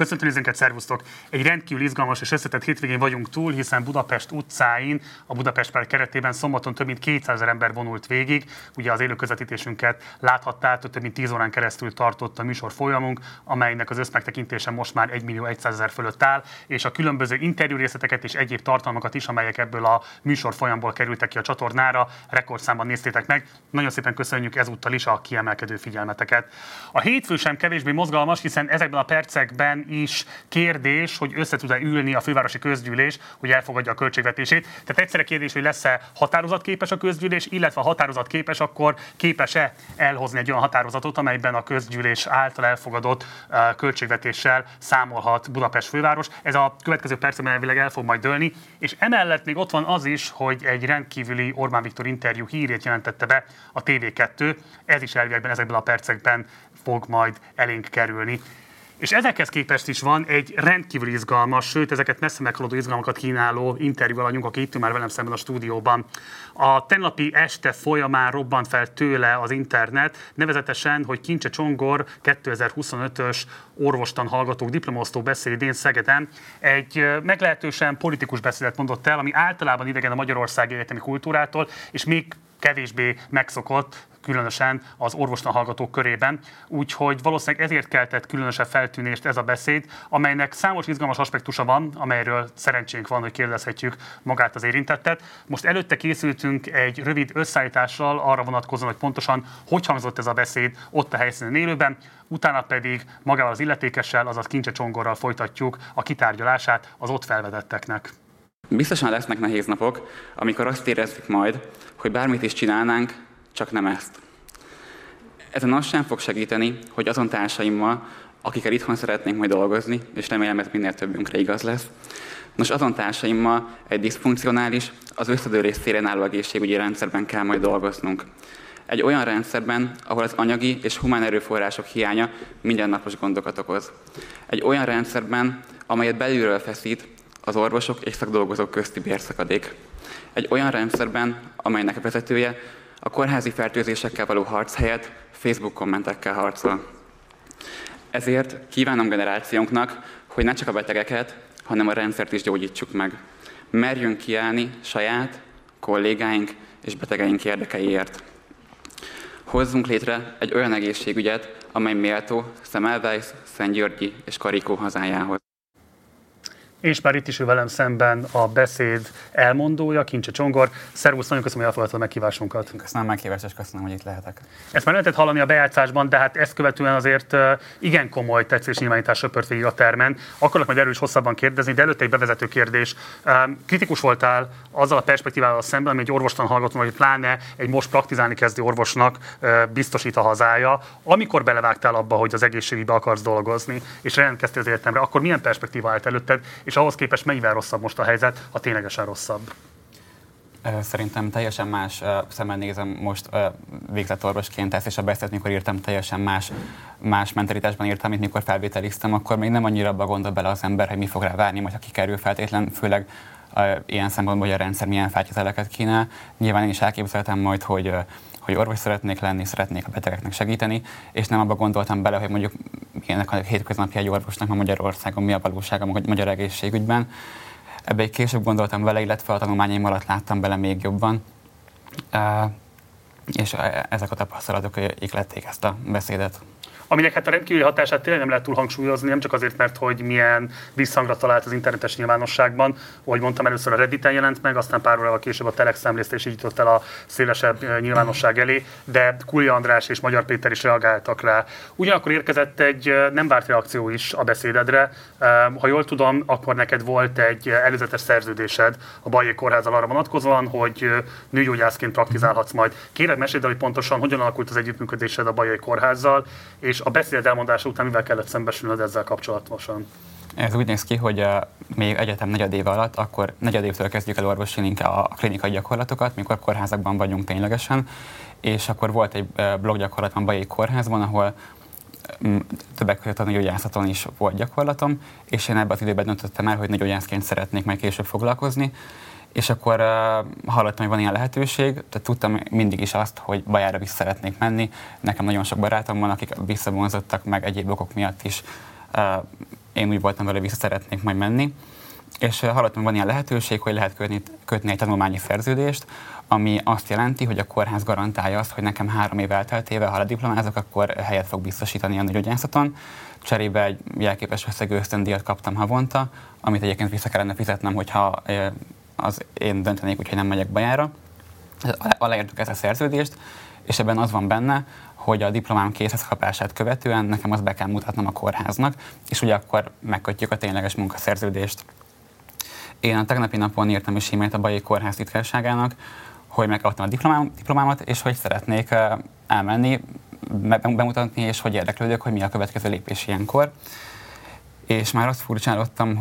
Köszöntöm nézőinket, szervusztok! Egy rendkívül izgalmas és összetett hétvégén vagyunk túl, hiszen Budapest utcáin, a Budapest Pride keretében szombaton több mint 200 000 ember vonult végig. Ugye az élő közvetítésünket láthattátok, több mint 10 órán keresztül tartott a műsor folyamunk, amelynek az összmegtekintése most már 1.100.000 fölött áll, és a különböző interjú részleteket és egyéb tartalmakat is, amelyek ebből a műsor folyamból kerültek ki a csatornára, rekordszámban néztétek meg. Nagyon szépen köszönjük ezúttal is a kiemelkedő figyelmeteket. A hétfő sem kevésbé mozgalmas, hiszen ezekben a percekben is kérdés, hogy össze tud-e ülni a fővárosi közgyűlés, hogy elfogadja a költségvetését. Tehát egyszerre kérdés, hogy lesz-e határozatképes a közgyűlés, illetve ha határozatképes, akkor képes-e elhozni egy olyan határozatot, amelyben a közgyűlés által elfogadott költségvetéssel számolhat Budapest főváros. Ez a következő percben elvileg el fog majd dőlni, és emellett még ott van az is, hogy egy rendkívüli Orbán Viktor interjú hírét jelentette be a TV2. Ez is elvilegben ezekben a percekben fog majd elénk kerülni. És ezekhez képest is van egy rendkívül izgalmas, sőt, ezeket messze meghaladó izgalmakat kínáló interjú alanyunk, aki itt már velem szemben a stúdióban. A tegnapi este folyamán robbant fel tőle az internet, nevezetesen, hogy Kincse Csongor 2025-ös orvostan hallgatók diplomaosztó beszédén Szegeden egy meglehetősen politikus beszédet mondott el, ami általában idegen a magyarországi egyetemi kultúrától, és még kevésbé megszokott, különösen az orvostan hallgatók körében. Úgyhogy valószínűleg ezért keltett különösebb feltűnést ez a beszéd, amelynek számos izgalmas aspektusa van, amelyről szerencsénk van, hogy kérdezhetjük magát az érintettet. Most előtte készültünk egy rövid összeállítással arra vonatkozóan, hogy pontosan hogy hangzott ez a beszéd ott a helyszínen élőben, utána pedig magával az illetékessel, azaz Kincse Csongorral folytatjuk a kitárgyalását az ott felvetetteknek. Biztosan lesznek nehéz napok, amikor azt érezzük majd, hogy bármit is csinálnánk, csak nem ezt. Ezen az sem fog segíteni, hogy azon társaimmal, akikkel itthon szeretnénk majd dolgozni, és remélem ez minél többünkre igaz lesz, nos azon társaimmal egy diszfunkcionális, az összedőlés szélén álló egészségügyi rendszerben kell majd dolgoznunk. Egy olyan rendszerben, ahol az anyagi és humán erőforrások hiánya mindennapos gondokat okoz. Egy olyan rendszerben, amelyet belülről feszít az orvosok és szakdolgozók közti bérszakadék. Egy olyan rendszerben, amelynek vezetője a kórházi fertőzésekkel való harc helyett Facebook kommentekkel harcol. Ezért kívánom generációnknak, hogy ne csak a betegeket, hanem a rendszert is gyógyítsuk meg. Merjünk kiállni saját, kollégáink és betegeink érdekeiért. Hozzunk létre egy olyan egészségügyet, amely méltó Semmelweis, Szentgyörgyi és Karikó hazájához. És már itt is ő velem szemben a beszéd elmondója, Kincse Csongor. Szervusz, nagyon köszönöm, hogy elfogadtad a meghívásunkat. Köszönöm a meghívást, és köszönöm, hogy itt lehetek. Ezt már lehetett hallani a bejátszásban, de hát ezt követően azért igen komoly tetszésnyilvánítás söpört végig a termen. Akarok majd erről is hosszabban kérdezni, de előtte egy bevezető kérdés. Kritikus voltál azzal a perspektívával szemben, ami egy orvostan hallgatónak, vagy pláne egy most praktizálni kezdő orvosnak biztosít a hazája. Amikor belevágtál abba, hogy az egészségügybe akarsz dolgozni, és jelentkeztél az egyetemre, akkor milyen perspektíva állt előtted, és ahhoz képest mennyivel rosszabb most a helyzet, ha ténylegesen rosszabb? Szerintem teljesen más szemmel nézem most végzett orvosként ezt, és a beszédet, mikor írtam, teljesen más mentalitásban írtam, mint mikor felvételiztem, akkor még nem annyira abba gondol bele az ember, hogy mi fog rá várni, majd ha kikerül feltétlen, főleg ilyen szempontból, hogy a rendszer milyen feltételeket kínál. Nyilván én is elképzeltem majd, hogy orvos szeretnék lenni, szeretnék a betegeknek segíteni, és nem abba gondoltam bele, hogy mondjuk milyenek a hétköznapja egy orvosnak ma Magyarországon, mi a valóság a magyar egészségügyben. Ebbe egy később gondoltam bele, illetve a tanulmányaim alatt láttam bele még jobban, és ezek a tapasztalatok ihlették ezt a beszédet. Aminek hát a rendkívüli hatását tényleg nem lehet túl hangsúlyozni, nem csak azért, mert hogy milyen visszhangra talált az internetes nyilvánosságban. Ahogy mondtam, először a Redditen jelent meg, aztán pár órával később a Telex szemlészte és így jutott el a szélesebb nyilvánosság elé, de Kulja András és Magyar Péter is reagáltak rá. Ugyanakkor érkezett egy nem várt reakció is a beszédedre. Ha jól tudom, akkor neked volt egy előzetes szerződésed a Bajai Kórházzal arra vonatkozóan, hogy nőgyógyászként praktizálhatsz majd. Kérlek, mesélj el, hogy pontosan hogyan alakult az együttműködésed a Bajai Kórházzal, és a beszéd elmondása után mivel kellett szembesülnöd ezzel kapcsolatosan? Ez úgy néz ki, hogy még egyetem negyedéve alatt, akkor negyedévtől kezdjük el orvosi a klinikai gyakorlatokat, mikor kórházakban vagyunk ténylegesen, és akkor volt egy bloggyakorlatom a Bajai Kórházban, ahol többek között a nőgyógyászaton is volt gyakorlatom, és én ebben az időben döntöttem el, hogy nőgyógyászként szeretnék majd később foglalkozni, és akkor hallottam, hogy van ilyen lehetőség, tehát tudtam mindig is azt, hogy Bajára vissza szeretnék menni. Nekem nagyon sok barátom van, akik visszavonzottak meg egyéb okok miatt is én úgy voltam vele, vissza szeretnék majd menni. És hallottam, hogy van ilyen lehetőség, hogy lehet kötni egy tanulmányi szerződést, ami azt jelenti, hogy a kórház garantálja azt, hogy nekem 3 év elteltével, ha lediplomázok, akkor helyet fog biztosítani a nőgyógyászaton. Cserébe egy jelképes összegű ösztöndíjat kaptam havonta, amit egyébként vissza kellene fizetnem, hogyha én döntenék, úgyhogy nem megyek Bajára. Aláírtuk ezt a szerződést, és ebben az van benne, hogy a diplomám készhez kapását követően nekem azt be kell mutatnom a kórháznak, és ugye akkor megkötjük a tényleges munkaszerződést. Én a tegnapi napon írtam is e-mailt a Bajai Kórház titkárságának, hogy megkaptam a diplomámat, és hogy szeretnék elmenni, bemutatni, és hogy érdeklődök, hogy mi a következő lépés ilyenkor. És már azt furcsálottam,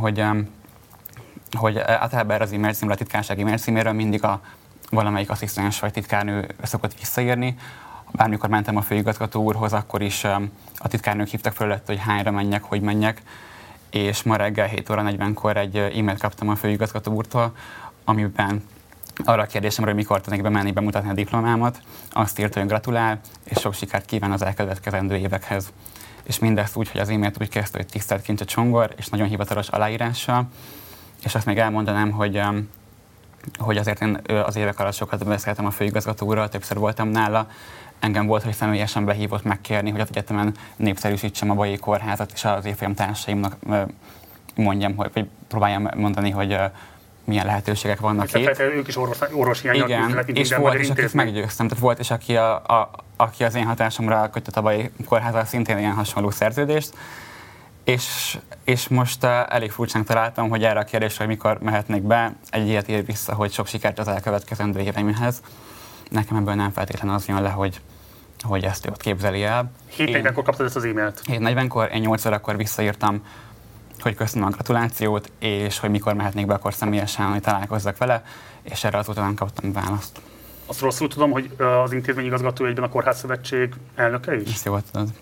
hogy általában az e-mail címről, a titkársági e-mail címéről mindig valamelyik asszisztens vagy titkárnő szokott visszaírni. Bármikor mentem a főigazgató úrhoz, akkor is a titkárnők hívtak föl, hogy hányra menjek, hogy menjek. És ma reggel 7 óra 40-kor egy e-mailt kaptam a főigazgató úrtól, amiben arra a kérdésemre, hogy mikor tudnék bemenni, bemutatni a diplomámat, azt írta, hogy gratulál, és sok sikert kíván az elkövetkezendő évekhez. És mindezt úgy, hogy az e-mailt úgy kezdte, hogy tisztelt Kincse Csongor, és nagyon hivatalos aláírással. És azt még elmondanám, hogy azért én az évek alatt sokat beszéltem a főigazgató úrral, többször voltam nála. Engem volt, hogy személyesen behívott megkérni, hogy az egyetemen népszerűsítsem a Bajai Kórházat, és az évfolyam társaimnak mondjam, vagy próbáljam mondani, hogy milyen lehetőségek vannak itt. Ők is orvosi hiányon küzdenek, és volt is, akit meggyőztem. Tehát volt is, aki az én hatásomra kötött a Bajai Kórházzal szintén ilyen hasonló szerződést. És most elég furcsán találtam, hogy erre a kérdésre, hogy mikor mehetnék be, egy ilyet ír vissza, hogy sok sikert az elkövetkezendő éveimhez. Nekem ebből nem feltétlenül az jön le, hogy ezt ő ott képzeli el. 7:40-kor kaptad ezt az e-mailt? 7:40-kor, én 8 órakor visszaírtam, hogy köszönöm a gratulációt, és hogy mikor mehetnék be akkor személyesen, hogy találkozzak vele, és erre azóta nem kaptam választ. Azt rosszul tudom, hogy az intézményigazgató egyben a Kórházszövetség elnöke is? Ezt jól tudod.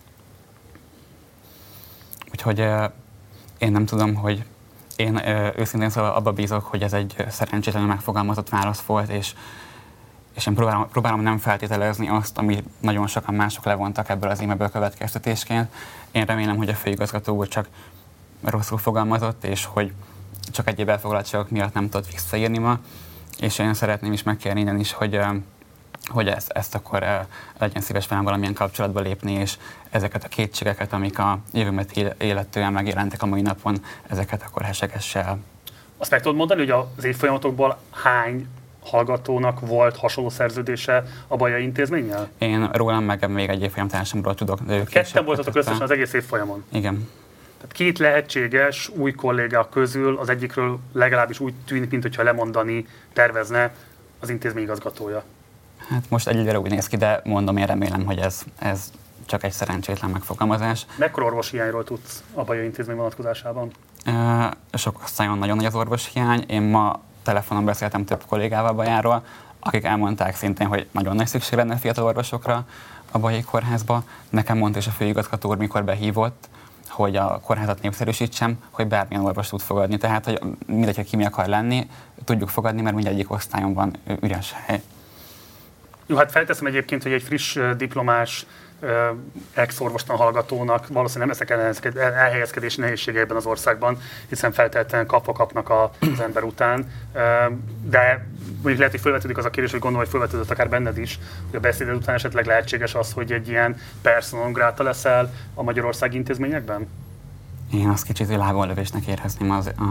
Úgyhogy én nem tudom, hogy én őszintén szóval abba bízok, hogy ez egy szerencsétlenül megfogalmazott válasz volt, és én próbálom nem feltételezni azt, amit nagyon sokan mások levontak ebből az e-mailből következtetésként. Én remélem, hogy a főigazgató úr csak rosszul fogalmazott, és hogy csak egyéb elfoglaltságok miatt nem tudott visszaírni ma, és én szeretném is megkérni innen is, hogy ezt akkor legyen szíves velem valamilyen kapcsolatba lépni, és ezeket a kétségeket, amik a jövőmet illetően megjelentek a mai napon, ezeket akkor hessegesse el. Azt meg tudod mondani, hogy az évfolyamatokból hány hallgatónak volt hasonló szerződése a Bajai Intézménnyel? Én rólam meg még egy évfolyamtársamról tudok. Ketten voltatok összesen az egész évfolyamon? Igen. Tehát 2 lehetséges új kollégák közül az egyikről legalábbis úgy tűnik, mintha lemondani tervezne az intézmény igazgatója. Hát most egyelőre úgy néz ki, de mondom, én remélem, hogy ez csak egy szerencsétlen megfogalmazás. Mekkora orvoshiányról tudsz a Bajai Intézmény vonatkozásában? Sok osztályon nagyon nagy az orvoshiány. Én ma telefonon beszéltem több kollégával Bajáról, akik elmondták szintén, hogy nagyon nagy szükség lenne fiatal orvosokra a Bajai Kórházba. Nekem mondta is a főigazgató úr, mikor behívott, hogy a kórházat népszerűsítsem, hogy bármilyen orvos tud fogadni. Tehát, hogy mindegy, hogy ki mi akar lenni, tudjuk fogadni, mert mindegyik osztályon van üres hely. Jó, hát felteszem egyébként, hogy egy friss diplomás ex-orvostan hallgatónak valószínűleg nem lesznek elhelyezkedési nehézsége ebben az országban, hiszen feltétlenül kapva kapnak az ember után. De mondjuk lehet, hogy felvetődik az a kérdés, hogy gondolom, hogy felvetődött akár benned is, hogy a beszéded után esetleg lehetséges az, hogy egy ilyen persona non grata leszel a magyarországi intézményekben? Én azt kicsit lábonlövésnek érezném,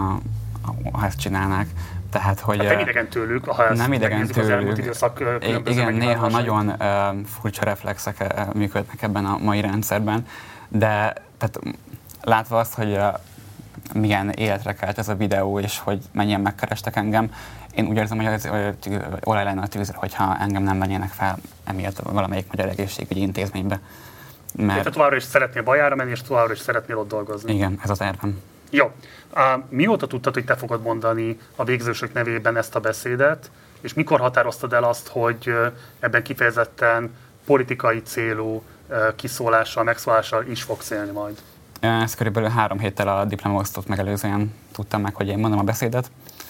ha ezt csinálnák. Tehát, hogy hát nem idegen tőlük, ha ezt nem idegen tőlük. Az elmúlt időszak igen, néha nagyon furcsa reflexek működnek ebben a mai rendszerben, de tehát, látva azt, hogy milyen életre kelt ez a videó, és hogy mennyien megkerestek engem, én úgy érzem, hogy az olaj lenne a tűzre, hogyha engem nem vennének fel emiatt valamelyik magyar egészségügyi intézménybe. Mert... Te továbbra is szeretnél Bajára menni, és továbbra is szeretnél ott dolgozni. Igen, ez az tervem. Jó. Mióta tudtad, hogy te fogod mondani a végzősök nevében ezt a beszédet, és mikor határoztad el azt, hogy ebben kifejezetten politikai célú kiszólással, megszólással is fogsz élni majd? Ez körülbelül 3 héttel a diplomaosztót megelőzően tudtam meg, hogy én mondom a beszédet,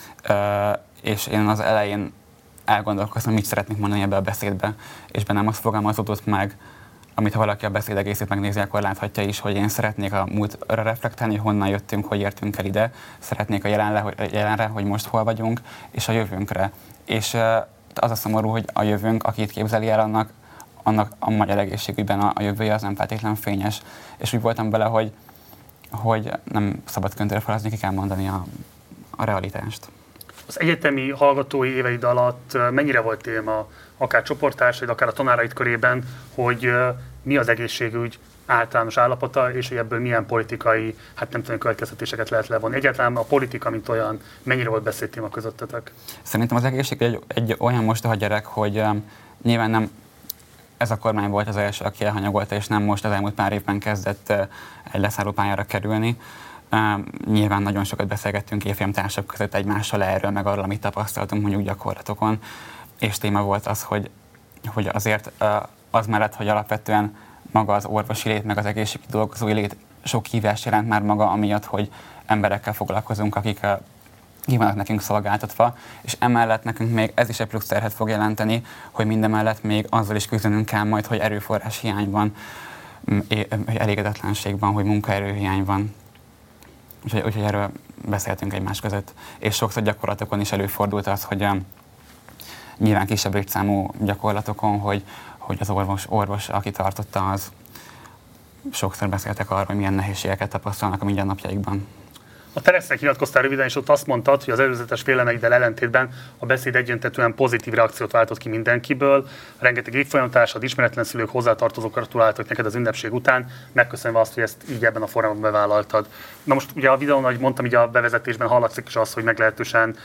és én az elején elgondolkoztam, mit szeretnék mondani ebbe a beszédbe, és bennem azt fogalmazódott meg, amit ha valaki a beszéd egészét megnézi, akkor láthatja is, hogy én szeretnék a múltra reflektálni, hogy honnan jöttünk, hogy értünk el ide, szeretnék a jelenre, hogy most hol vagyunk, és a jövőnkre. És az a szomorú, hogy a jövőnk, aki itt képzeli el, annak a magyar egészségügyben a jövője az nem feltétlenül fényes. És úgy voltam vele, hogy nem szabad köntőre falazni, ki kell mondani a realitást. Az egyetemi hallgatói éveid alatt mennyire volt téma, akár csoporttársaid, akár a tanáraid körében, hogy mi az egészségügy általános állapota, és hogy ebből milyen politikai, nem tudom, következtetéseket lehet levonni. Egyáltalán a politika, mint olyan, mennyire volt beszédtéma közöttetek? Szerintem az egészség egy olyan mostoha gyerek, hogy nyilván nem ez a kormány volt az első, aki elhanyagolta, és nem most az elmúlt pár évben kezdett egy leszállópályára kerülni. Nyilván nagyon sokat beszélgettünk évfolyamtársak között egymással erről, meg arról, amit tapasztaltunk mondjuk gyakorlatokon, és téma volt az, hogy azért az mellett, hogy alapvetően maga az orvosi lét, meg az egészségügyi dolgozói lét sok hívást jelent már maga amiatt, hogy emberekkel foglalkozunk, akik ki vannak nekünk szolgáltatva, és emellett nekünk még ez is egy plusz terhet fog jelenteni, hogy mindemellett még azzal is küzdenünk kell majd, hogy erőforrás hiány van, hogy elégedetlenség van, hogy munkaerőhiány van. Úgyhogy erről beszéltünk egymás között. És sokszor gyakorlatokon is előfordult az, hogy nyilván kisebb létszámú gyakorlatokon, hogy az orvos, aki tartotta, az sokszor beszéltek arról, hogy milyen nehézségeket tapasztalnak a mindennapjaikban. A Telexnek nyilatkoztál röviden, és ott azt mondtad, hogy az előzetes véleményeddel ellentétben a beszéd egyöntetően pozitív reakciót váltott ki mindenkiből. Rengeteg évfolyamtársad, ismeretlen szülők, hozzátartozók gratuláltak neked az ünnepség után, megköszönve azt, hogy ezt így ebben a formában bevállaltad. Na most ugye a videón, ahogy mondtam, így a bevezetésben hallatszik is az, hogy meglehetősen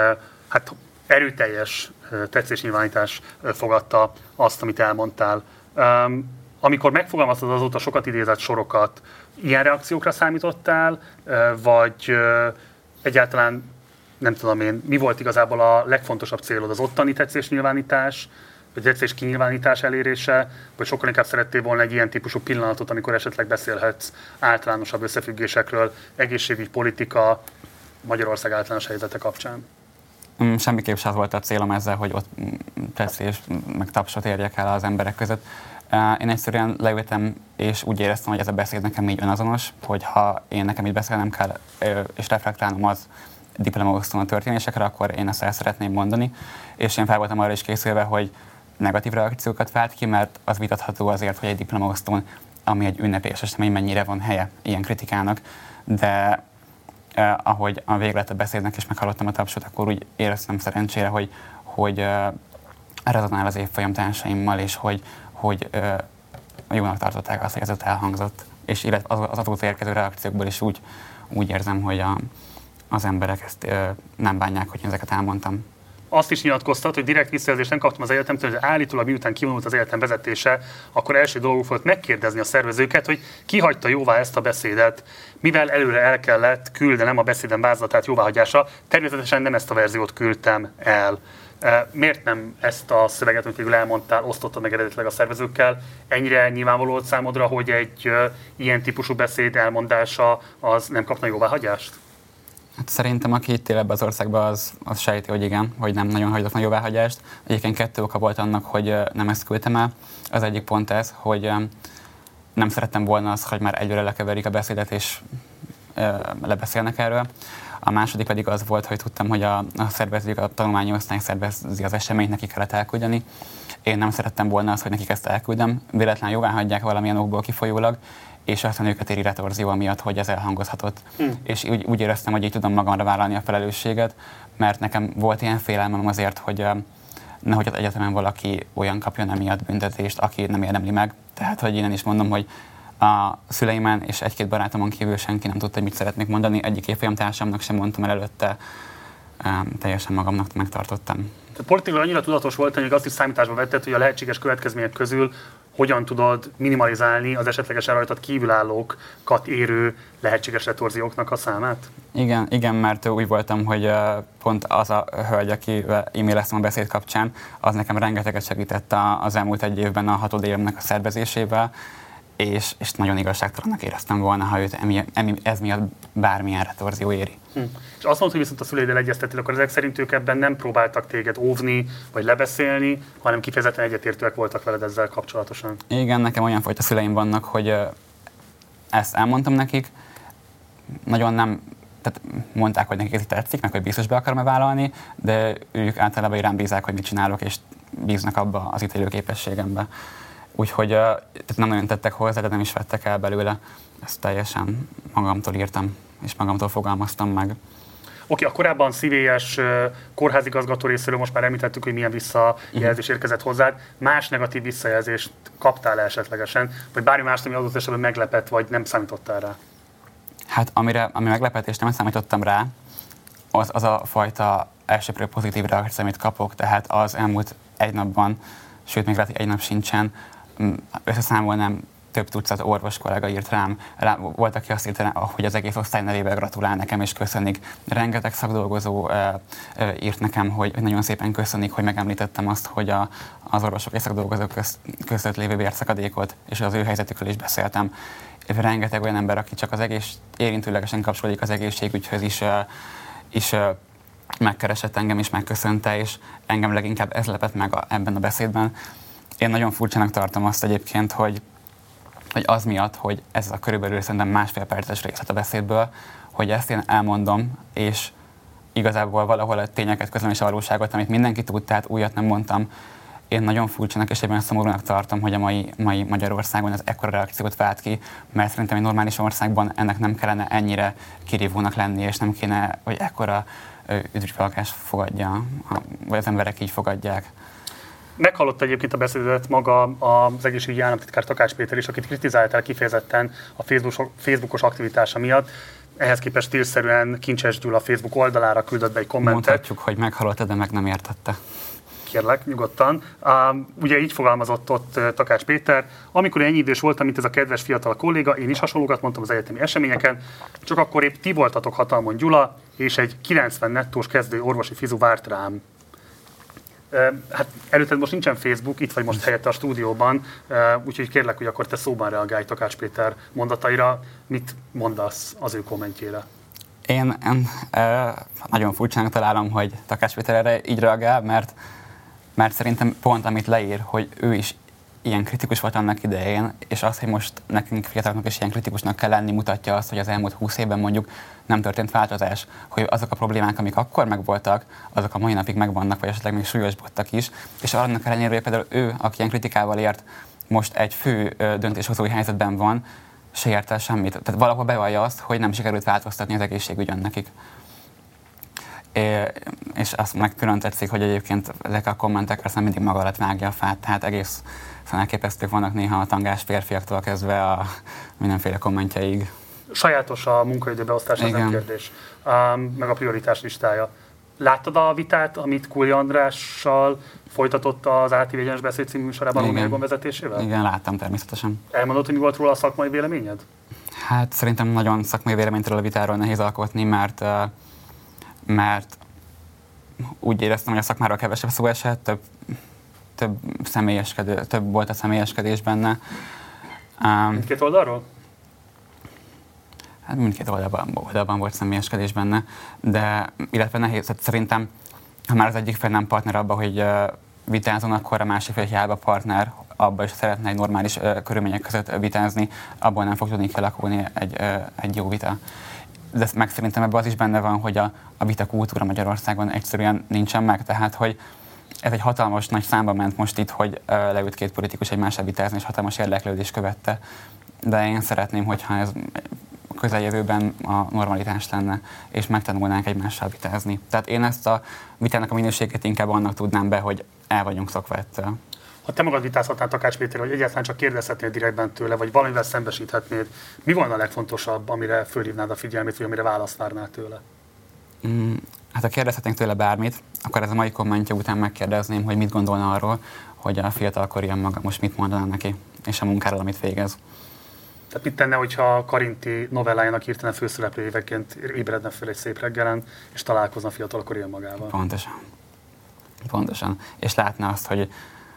erőteljes tetszésnyilvánítás fogadta azt, amit elmondtál. Amikor megfogalmaztad azóta sokat idézett sorokat, ilyen reakciókra számítottál, vagy egyáltalán, nem tudom én, mi volt igazából a legfontosabb célod? Az ottani tetszésnyilvánítás, vagy tetszés kinyilvánítás elérése, vagy sokkal inkább szerettél volna egy ilyen típusú pillanatot, amikor esetleg beszélhetsz általánosabb összefüggésekről, egészségügy, politika, Magyarország általános helyzete kapcsán? Semmiképp sem volt a célom ezzel, hogy ott tetszés, meg tapsot érjek el az emberek között. Én egyszerűen leültem, és úgy éreztem, hogy ez a beszéd nekem így önazonos, hogy ha én nekem így beszélnem kell, és reflektálnom az diplomaosztón a történésekre, akkor én ezt el szeretném mondani. És én fel voltam arra is készülve, hogy negatív reakciókat vált ki, mert az vitatható azért, hogy egy diplomaosztón, ami egy ünnepélyes esemény, mennyire van helye ilyen kritikának. De ahogy a vége lett a beszédnek, és meghallottam a tapsot, akkor úgy éreztem szerencsére, hogy rezonál az évfolyamtársaimmal, és hogy jónak tartották azt, hogy ez ott elhangzott. És az azóta érkező reakciókból is úgy érzem, hogy az emberek ezt nem bánják, hogy ezeket elmondtam. Azt is nyilatkoztat, hogy direkt visszajelzést nem kaptam az egyetemtől, hogy állítólag miután kivonult az egyetem vezetése, akkor első dolguk volt megkérdezni a szervezőket, hogy ki hagyta jóvá ezt a beszédet, mivel előre el kellett küldenem a beszédem vázlatát jóváhagyásra. Természetesen nem ezt a verziót küldtem el. Miért nem ezt a szöveget, amit végül elmondtál, osztottad meg eredetileg a szervezőkkel? Ennyire nyilvánvaló volt számodra, hogy egy ilyen típusú beszéd elmondása az nem kapna jóváhagyást? Hát szerintem, aki itt él ebbe az országban, az sejti, hogy igen, hogy nem nagyon hagyott nagy jóváhagyást. Egyébként 2 oka volt annak, hogy nem ezt küldtem el. Az egyik pont ez, hogy nem szerettem volna azt, hogy már egyre lekeverik a beszédet, és lebeszélnek erről. A második pedig az volt, hogy tudtam, hogy a szervezők, a tanulmányi osztály szervezi az eseményt, neki kellett elküldeni. Én nem szerettem volna azt, hogy nekik ezt elküldem, véletlenül jóváhagyják valamilyen okból kifolyólag, és aztán őket éri retorzió miatt, hogy ez elhangozhatott. És úgy éreztem, hogy így tudom magamra vállalni a felelősséget, mert nekem volt ilyen félelmem azért, hogy nehogy az egyetemen valaki olyan kapjon emiatt büntetést, aki nem érdemli meg. Tehát, hogy innen is mondom, hogy a szüleimen és 1-2 barátomon kívül senki nem tudta, hogy mit szeretnék mondani. Egyik évfolyamtársamnak sem mondtam el előtte, teljesen magamnak megtartottam. A politika annyira tudatos volt, hogy azt is számításba vetted, hogy a lehetséges következmények közül hogyan tudod minimalizálni az esetlegesen rajtad kívülállókat érő lehetséges retorzióknak a számát? Igen, mert úgy voltam, hogy pont az a hölgy, akivel e-maileztem a beszéd kapcsán, az nekem rengeteget segített az elmúlt 1 évben a 6. évemnek a szervezésével, és nagyon igazságtalannak éreztem volna, ha őt ez miatt bármilyen retorzió éri. És azt mondta, hogy viszont a szüleiddel egyeztettél, akkor ezek szerint ők ebben nem próbáltak téged óvni, vagy lebeszélni, hanem kifejezetten egyetértőek voltak veled ezzel kapcsolatosan. Igen, nekem olyan fajta szüleim vannak, hogy ezt elmondtam nekik, nagyon nem, tehát mondták, hogy nekik ez tetszik, meg hogy biztos be akarom-e vállalni, de ők általában rám bízák, hogy mit csinálok, és bíznak abba az ítélőképességembe. Úgyhogy tehát nem nagyon tettek hozzá, de nem is vettek el belőle. Ezt teljesen magamtól írtam, és magamtól fogalmaztam meg. Oké, a korábban szívélyes kórházigazgató részéről most már említettük, hogy milyen visszajelzés érkezett hozzád. Más negatív visszajelzést kaptál esetlegesen, vagy bármi más, ami adott esetben meglepett, vagy nem számítottál rá? Hát ami meglepett, és nem számítottam rá, az a fajta elsőprő pozitív reakció, amit kapok, tehát az elmúlt egy napban, sőt még lehet, egy nap sincsen, összeszámolnám, több tucat orvos kollega írt rám. Volt, aki azt írta, hogy az egész osztály nevében gratulál nekem és köszönik. Rengeteg szakdolgozó írt nekem, hogy nagyon szépen köszönik, hogy megemlítettem azt, hogy az orvosok és szakdolgozók között lévő bérszakadékot és az ő helyzetükről is beszéltem. Rengeteg olyan ember, aki csak érintőlegesen kapcsolódik az egészségügyhöz is megkeresett engem és megköszönte, és engem leginkább ez lepett meg ebben a beszédben. Én nagyon furcsának tartom azt egyébként, hogy az miatt, hogy ez a körülbelül szerintem másfél perces részlet a beszédből, hogy ezt én elmondom, és igazából valahol a tényeket közlöm és a valóságot, amit mindenki tud, tehát újat nem mondtam. Én nagyon furcsának és ebben szomorúnak tartom, hogy a mai Magyarországon ez ekkora reakciót vált ki, mert szerintem egy normális országban ennek nem kellene ennyire kirívónak lenni, és nem kéne, hogy ekkora üdvrivalgást fogadja, vagy az emberek így fogadják. Meghallotta egyébként a beszédet maga az egészségügyi államtitkár Takács Péter is, akit kritizáltál kifejezetten a Facebookos aktivitása miatt. Ehhez képest stílszerűen Kincses Gyula a Facebook oldalára küldött be egy kommentet. Mondhatjuk, hogy meghallotta, de meg nem értette. Kérlek, nyugodtan. Ugye így fogalmazott ott Takács Péter, amikor ennyi idős voltam, mint ez a kedves fiatal kolléga, én is hasonlókat mondtam az egyetemi eseményeken, csak akkor épp ti voltatok hatalmon, Gyula, és egy 90 nettós kezdő orvosi fizu várt rám. Hát előtted most nincsen Facebook, itt vagy most helyette a stúdióban, úgyhogy kérlek, hogy akkor te szóban reagálj Takács Péter mondataira. Mit mondasz az ő kommentjére? Én nagyon furcsának találom, hogy Takács Péter erre így reagál, mert szerintem pont amit leír, hogy ő is ilyen kritikus volt annak idején, és az, hogy most nekünk fiataloknak is ilyen kritikusnak kell lenni, mutatja azt, hogy az elmúlt 20 évben mondjuk nem történt változás, hogy azok a problémák, amik akkor megvoltak, azok a mai napig megvannak, vagy esetleg még súlyosbodtak is, és annak ellenére, hogy például ő, aki ilyen kritikával ért, most egy fő döntéshozói helyzetben van, se ért el semmit. Tehát valahol bevallja azt, hogy nem sikerült változtatni az egészségügyön nekik. És azt meg külön tetszik, hogy egyébként ezek a kommentek aztán mindig maga alatt vágja a fát, tehát egész elképesztők vannak néha a tangás férfiaktól kezdve a mindenféle kommentjeig. Sajátos a munkaidőbeosztás, ez nem kérdés, meg a prioritás listája. Láttad a vitát, amit Kully Andrással folytatott az ATV Egyenes Beszéd című műsorában, Rómaiban vezetésével? Igen, láttam természetesen. Elmondod, hogy mi volt róla a szakmai véleményed? Hát szerintem nagyon szakmai véleményt a vitáról nehéz alkotni, mert úgy éreztem, hogy a szakmáról kevesebb szó esett, több volt a személyeskedés benne. Mindkét oldalról? Hát mindkét oldalban volt személyeskedés benne, de illetve nehéz, tehát szerintem, ha már az egyik fél nem partner abba, hogy vitázon, akkor a másik fél hiába partner abba is szeretne egy normális körülmények között vitázni, abból nem fog tudni kialakulni egy jó vita. De meg szerintem ebben az is benne van, hogy a vita kultúra Magyarországon egyszerűen nincsen meg, tehát hogy ez egy hatalmas nagy számba ment most itt, hogy leült két politikus egymással vitázni, és hatalmas érdeklődés követte. De én szeretném, hogyha ez közeljövőben a normalitás lenne, és megtanulnánk egymással vitázni. Tehát én ezt a vitának a minőségét inkább annak tudnám be, hogy el vagyunk szokva ettől. Ha te magad vitázhatnál Takács Péter, hogy egyáltalán csak kérdezhetnél direktben tőle, vagy valamivel szembesíthetnéd, mi volna a legfontosabb, amire fölhívnád a figyelmét, vagy amire választ várnál tőle? Hát ha kérdezhetnénk tőle bármit, akkor ez a mai kommentje után megkérdezném, hogy mit gondolna arról, hogy a fiatalkorian maga most mit mondaná neki, és a munkáról, amit végez. Tehát mit tenne, hogyha Karinti novellájának hirtelen főszereplőjéveként ébredne föl egy szép reggelen, és találkozna fiatalkorian magával? Pontosan. És látná azt, hogy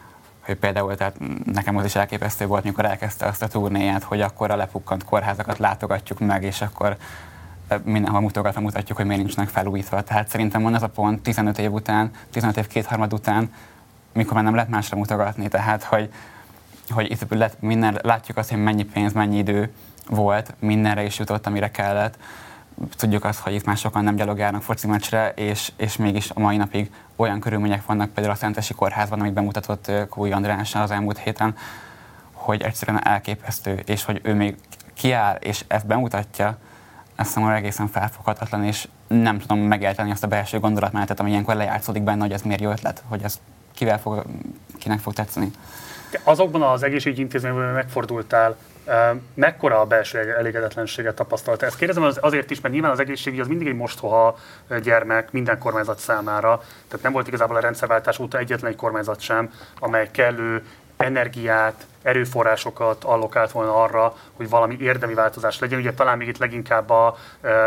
például tehát nekem az is elképesztő volt, mikor elkezdte azt a turnéját, hogy akkor a lepukkant kórházakat látogatjuk meg, és akkor mindenhol mutatjuk, hogy miért nincsenek felújítva. Tehát szerintem van ez a pont 15 év után, 15 év kétharmad után, mikor már nem lehet másra mutogatni. Tehát, hogy itt látjuk azt, hogy mennyi pénz, mennyi idő volt, mindenre is jutott, amire kellett. Tudjuk azt, hogy itt már sokan nem gyalogjárnak foci meccsre, és mégis a mai napig olyan körülmények vannak például a Szentesi Kórházban, amit bemutatott Kúj András az elmúlt héten, hogy egyszerűen elképesztő, és hogy ő még kiáll, és ezt bemutatja, ez számomra egészen felfoghatatlan, és nem tudom megérteni azt a belső gondolatmenetet, ami ilyenkor lejátszódik benne, hogy ez miért jó ötlet, hogy ez kinek fog tetszeni. Azokban az egészségügyi intézményben megfordultál, mekkora a belső elégedetlenséget tapasztalta? Ezt kérdezem azért is, mert nyilván az egészségügy az mindig egy mostoha gyermek minden kormányzat számára. Tehát nem volt igazából a rendszerváltás óta egyetlen egy kormányzat sem, amely kellő energiát, erőforrásokat allokált volna arra, hogy valami érdemi változás legyen. Ugye talán még itt leginkább a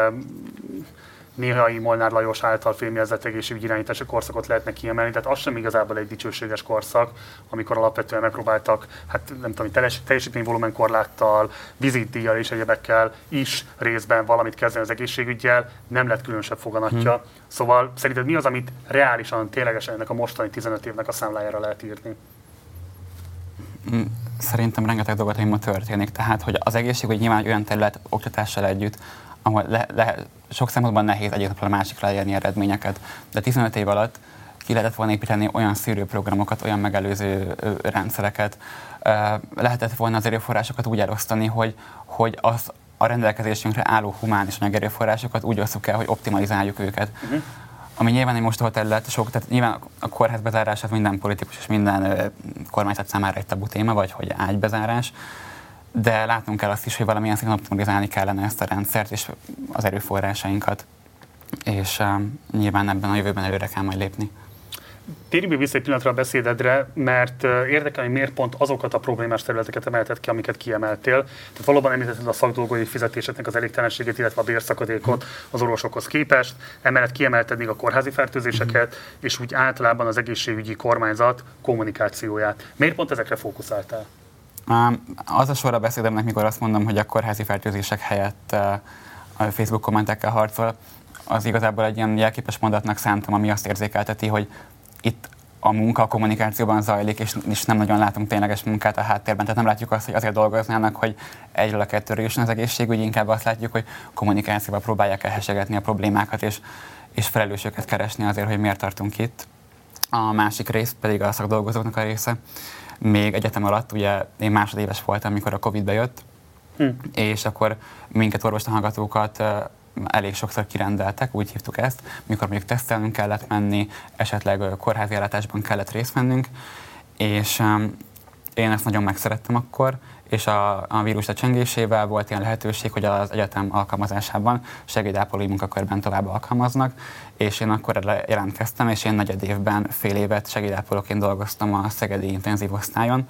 néhai Molnár Lajos által fémjelzett egészségügyi irányítási korszakot lehetne kiemelni, tehát az sem igazából egy dicsőséges korszak, amikor alapvetően megpróbáltak, hát nem tudom, teljesítményvolumenkorláttal, vizitdíjjal és egyebekkel is részben valamit kezdeni az egészségüggyel, nem lett különösebb foganatja. Szóval szerinted mi az, amit reálisan, ténylegesen ennek a mostani 15 évnek a számlájára lehet írni? Szerintem rengeteg dolgot, ami ma történik. Tehát, hogy az egészségügy nyilván egy olyan terület oktatással együtt, ahol sok szempontban nehéz egyik napról a másikra elérni eredményeket. De 15 év alatt ki lehetett volna építeni olyan szűrőprogramokat, olyan megelőző rendszereket, lehetett volna az erőforrásokat úgy elosztani, hogy az a rendelkezésünkre álló humán és anyagerőforrásokat úgy osszuk el, hogy optimalizáljuk őket. Ami nyilván egy mostoha terület, tehát nyilván a kórház bezárását minden politikus és minden kormányzat számára egy tabu téma, vagy hogy ágybezárás, de látnunk kell azt is, hogy valamilyen szinten optimalizálni kellene ezt a rendszert és az erőforrásainkat, és nyilván ebben a jövőben előre kell majd lépni. Térjünk vissza egy pillanatra a beszédedre, mert érdekel, hogy miért pont azokat a problémás területeket emelted ki, amiket kiemeltél. Tehát valóban említetted a szakdolgói fizetéseknek az elégtelenségét, illetve a bérszakadékot az orvosokhoz képest. Emellett kiemelted még a kórházi fertőzéseket, és úgy általában az egészségügyi kormányzat kommunikációját. Miért pont ezekre fókuszáltál? Az a sor a beszédemnek, mikor azt mondom, hogy a kórházi fertőzések helyett a Facebook kommentekkel harcol, az igazából egy ilyen jelképes mondatnak szántam, ami azt érzékelteti, hogy itt a munka a kommunikációban zajlik, és nem nagyon látunk tényleges munkát a háttérben. Tehát nem látjuk azt, hogy azért dolgoznának, hogy egyről a kettőről jusson az egészségügy, inkább azt látjuk, hogy kommunikációval próbálják elhesegetni a problémákat, és felelősöket keresni azért, hogy miért tartunk itt. A másik rész pedig a szakdolgozóknak a része. Még egyetem alatt, ugye én másodéves voltam, amikor a Covid bejött, és akkor minket orvostanhallgatókat elég sokszor kirendeltek, úgy hívtuk ezt, mikor mondjuk tesztelnünk kellett menni, esetleg kórházi ellátásban kellett részt vennünk, és én ezt nagyon megszerettem akkor, és a vírus lecsengésével volt ilyen lehetőség, hogy az egyetem alkalmazásában segédápolói munkakörben tovább alkalmaznak, és én akkor erre jelentkeztem, és én negyed évben, fél évet segédápolóként dolgoztam a szegedi intenzív osztályon,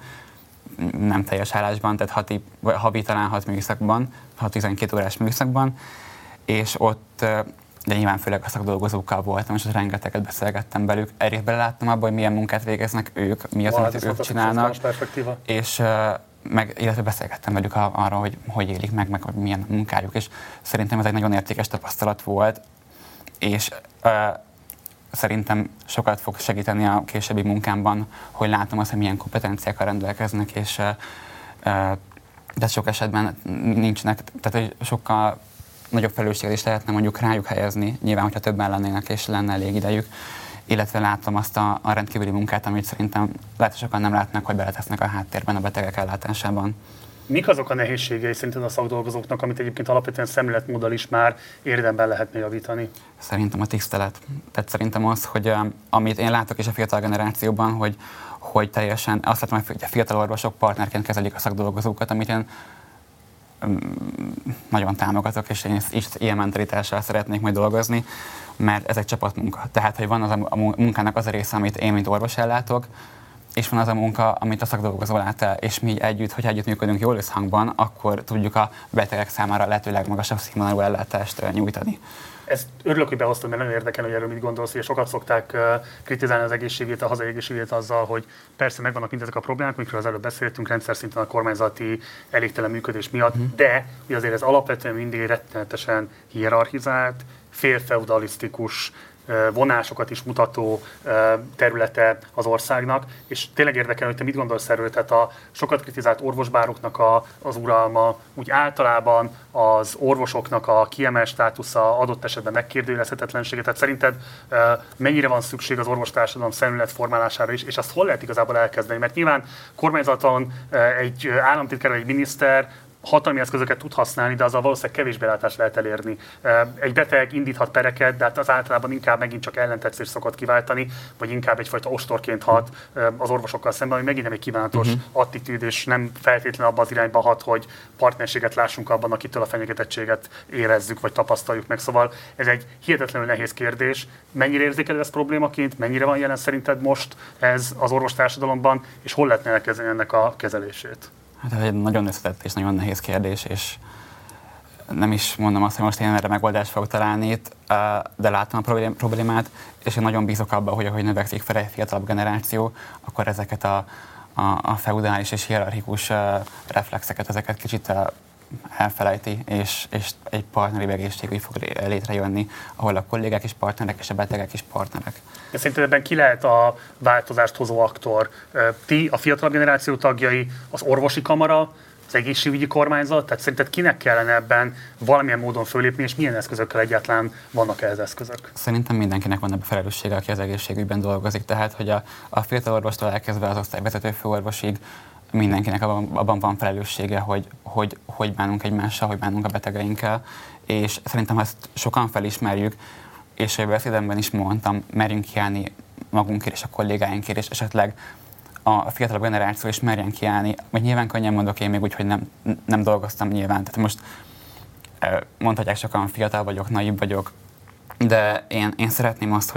nem teljes állásban, tehát havi talán 6 műszakban, 12 órás műszakban, és ott, de nyilván főleg a szakdolgozókkal voltam, és ott rengeteget beszélgettem velük. Egyrészt beleláttam abba, hogy milyen munkát végeznek ők, mi az, amit ők csinálnak, és illetve beszélgettem velük arról, hogy élik meg hogy milyen munkájuk, és szerintem ez egy nagyon értékes tapasztalat volt, és szerintem sokat fog segíteni a későbbi munkámban, hogy látom azt, hogy milyen kompetenciákkal rendelkeznek, és de sok esetben nincsenek, tehát hogy sokkal nagyobb felelősséget is lehetne mondjuk rájuk helyezni, nyilván, hogyha többen lennének és lenne elég idejük, illetve látom azt a rendkívüli munkát, amit szerintem lehet, hogy sokan nem látnak, hogy beletesznek a háttérben a betegek ellátásában. Mik azok a nehézségei szerinted a szakdolgozóknak, amit egyébként alapvetően szemléletmóddal is már érdemben lehetne javítani? Szerintem a tisztelet. Tehát szerintem az, hogy amit én látok is a fiatal generációban, hogy teljesen azt látom, hogy a fiatal orvosok partnerként kezelik a szakdolgozókat, amit én nagyon támogatok, és én is ilyen mentalitással szeretnék majd dolgozni, mert ez egy csapatmunka. Tehát, hogy van az a munkának az a része, amit én, mint orvos ellátok, és van az a munka, amit a szakdolgozó lát el, és mi együtt, hogyha együttműködünk jól összhangban, akkor tudjuk a betegek számára lehetőleg magasabb színvonalú ellátást nyújtani. Örülök, hogy behoztad, mert nagyon érdekel, hogy erről mit gondolsz, hogy sokat szokták kritizálni az egészségügyet, a hazai egészségügyet azzal, hogy persze megvannak mindezek a problémák, amikről az előbb beszéltünk, rendszer szinten a kormányzati elégtelen működés miatt, de hogy azért ez alapvetően mindig rettenetesen hierarchizált, félfeudalisztikus vonásokat is mutató területe az országnak, és tényleg érdekel, hogy te mit gondolsz erről, tehát a sokat kritizált orvosbároknak az uralma, úgy általában az orvosoknak a kiemelt státusza, adott esetben megkérdőjelezhetetlensége, tehát szerinted mennyire van szükség az orvostársadalom szemléletformálására is, és azt hol lehet igazából elkezdeni, mert nyilván kormányzaton egy államtitkár, egy miniszter hatalmi eszközöket tud használni, de azzal valószínűleg kevés belátást lehet elérni. Egy beteg indíthat pereket, de hát az általában inkább megint csak ellentetszés szokott kiváltani, vagy inkább egyfajta ostorként hat az orvosokkal szemben, ami megint nem egy kívánatos attitűd, és nem feltétlenül abban az irányba hat, hogy partnerséget lássunk abban, akitől a fenyegetettséget érezzük, vagy tapasztaljuk meg. Szóval ez egy hihetetlenül nehéz kérdés. Mennyire érzékeled ezt problémaként, mennyire van jelen szerinted most ez az orvostársadalomban, és hol lehetne elkezdeni ennek a kezelését? Hát ez egy nagyon összetett és nagyon nehéz kérdés, és nem is mondom azt, hogy most én erre megoldást fogok találni itt, de látom a problémát, és én nagyon bízok abban, hogy ahogy növekszik fel egy fiatalabb generáció, akkor ezeket a feudális és hierarchikus reflexeket, ezeket kicsit elfelejti, és egy partneri egészségügy fog létrejönni, ahol a kollégák is partnerek, és a betegek is partnerek. De szerinted ebben ki lehet a változást hozó aktor? Ti, a fiatalabb generáció tagjai, az orvosi kamara, az egészségügyi kormányzat, tehát szerinted kinek kellene ebben valamilyen módon fölépni, és milyen eszközökkel egyáltalán vannak ehhez eszközök? Szerintem mindenkinek van ebben felelőssége, aki az egészségügyben dolgozik, tehát hogy a fiatal orvostól elkezdve az osztályvezető főorvosig mindenkinek abban van felelőssége, hogy bánunk egymással, hogy bánunk a betegeinkkel, és szerintem ha ezt sokan felismerjük, és a beszédemben is mondtam, merjünk kiállni magunkért és a kollégáinkért, és esetleg a fiatalabb generáció is merjen kiállni, vagy nyilván könnyen mondok én még úgy, hogy nem dolgoztam nyilván, tehát most mondhatják sokan, fiatal vagyok, naív vagyok, de én szeretném azt,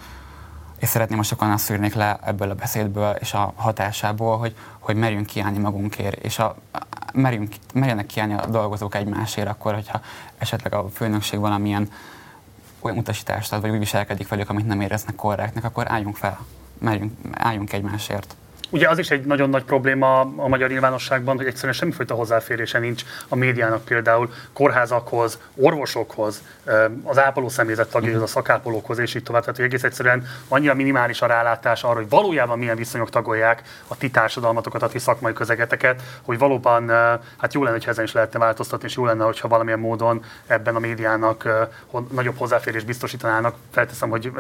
és szeretném, hogy sokan azt szűrnék le ebből a beszédből és a hatásából, hogy merjünk kiállni magunkért, és merjenek kiállni a dolgozók egymásért, akkor, hogyha esetleg a főnökség valamilyen olyan utasítást ad, vagy úgy viselkedik velük, amit nem éreznek korrektnek, akkor álljunk fel, álljunk egymásért. Ugye az is egy nagyon nagy probléma a magyar nyilvánosságban, hogy egyszerűen semmifajta hozzáférése nincs a médiának például kórházakhoz, orvosokhoz, az ápoló személyzet tagjaihoz, a szakápolókhoz, és így tovább. Tehát, hogy egész egyszerűen annyira minimális a rálátás arra, hogy valójában milyen viszonyok tagolják a ti társadalmatokat, a ti szakmai közegeteket, hogy valóban hát jó lenne, hogyha ezen is lehetne változtatni, és jó lenne, hogyha valamilyen módon ebben a médiának nagyobb hozzáférést biztosítanának. Felteszem, hogy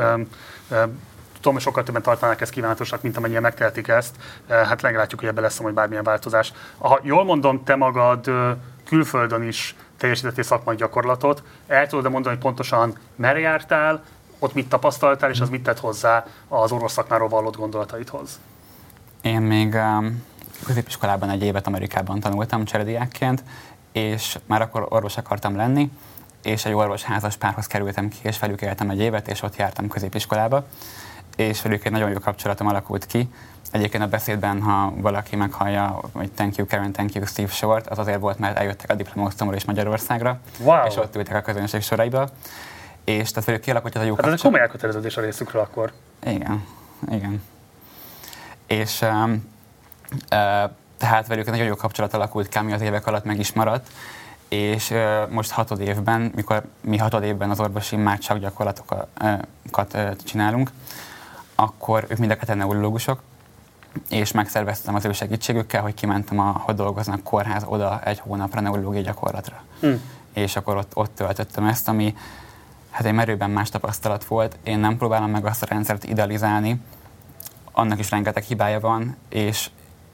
tudom, hogy sokkal többen tartanák ezt kívánatosnak, mint amennyien megtehetik ezt. Hát meglátjuk, hogy ebben lesz majd bármilyen változás. Ha jól mondom, te magad külföldön is teljesítettél szakmai gyakorlatot. El tudod mondani, hogy pontosan merre jártál, ott mit tapasztaltál, és az mit tett hozzá az orvos szakmáról vallott gondolataidhoz? Én még középiskolában egy évet Amerikában tanultam cserediákként, és már akkor orvos akartam lenni, és egy orvosházas párhoz kerültem ki, és velük éltem egy évet, és ott jártam középiskolába. És velük egy nagyon jó kapcsolatom alakult ki. Egyébként a beszédben, ha valaki meghallja, hogy thank you Karen, thank you Steve Short, az azért volt, mert eljöttek a diplomaosztomról is Magyarországra, wow. És ott ültek a közönség soraiba. És tehát velük kialakult ez a jó kapcsolat. Ez egy komoly elköteleződés a részükről akkor. Igen. És tehát velük egy nagyon jó kapcsolat alakult ki, ami az évek alatt meg is maradt. És most 6. évben, mikor mi 6. évben az orvosi már csak gyakorlatokat csinálunk, akkor ők mind a ketten neurológusok, és megszerveztem az ő segítségükkel, hogy kimentem, ahol dolgoznak kórház, oda egy hónapra neurológiai gyakorlatra. És akkor ott töltöttem ezt, ami hát egy merőben más tapasztalat volt. Én nem próbálom meg azt a rendszert idealizálni, annak is rengeteg hibája van, és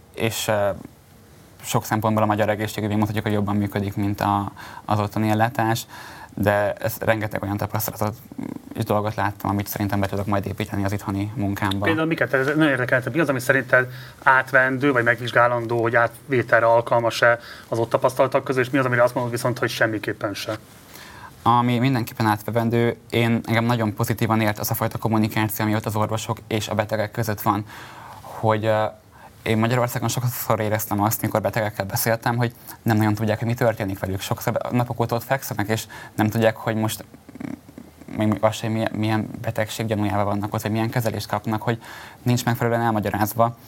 sok szempontból a magyar egészségügy mondhatjuk, hogy jobban működik, mint az ottani ellátás, de rengeteg olyan tapasztalatot és dolgot láttam, amit szerintem be tudok majd építeni az itthoni munkámban. Például miket? Ez nagyon érdekel, mi az, ami szerinted átvendő, vagy megvizsgálandó, hogy átvételre alkalmas-e az ott tapasztaltak közül, és mi az, amire azt mondod viszont, hogy semmiképpen se? Ami mindenképpen átvevendő, engem nagyon pozitívan ért az a fajta kommunikáció, ami ott az orvosok és a betegek között van, hogy én Magyarországon sokszor éreztem azt, mikor betegekkel beszéltem, hogy nem nagyon tudják, hogy mi történik velük. Sokszor napok óta ott fekszenek, és nem tudják, hogy most még az sem milyen betegség gyanújával vannak ott, vagy milyen kezelést kapnak, hogy nincs megfelelően elmagyarázva.